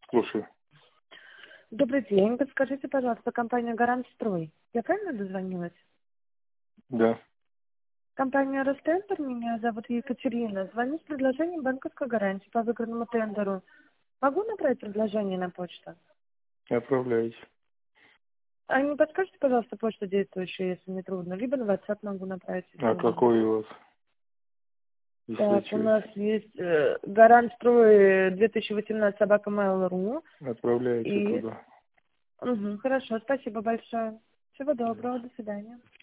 Слушай. Добрый день. Подскажите, пожалуйста, компания «Гарант Строй». Я правильно дозвонилась? Да. Компания «Ростендер», меня зовут Екатерина. Звоню с предложением банковской гарантии по выигранному тендеру. Могу направить предложение на почту? Отправляйте. А не подскажете, пожалуйста, почту действующую, если не трудно? Либо на WhatsApp могу направить, если А удобно. какой у вас? Если Так, у чуть. нас есть «Гарант Строй» 2018 @mail.ru. Отправляйте И... туда. Хорошо, спасибо большое. Всего доброго, до свидания.